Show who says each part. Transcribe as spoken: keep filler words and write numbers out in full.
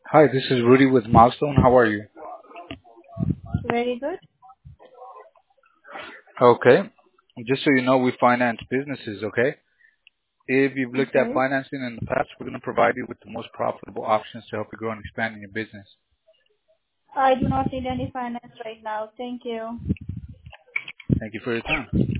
Speaker 1: Hi, this is Rudy with Milestone. How are you?
Speaker 2: Very good.
Speaker 1: Okay. Just so you know, we finance businesses, okay? If you've looked at
Speaker 2: Okay.
Speaker 1: financing in the past, we're going to provide you with the most profitable options to help you grow and expand in your business.
Speaker 2: I do not need any finance right now. Thank you.
Speaker 1: Thank you for your time.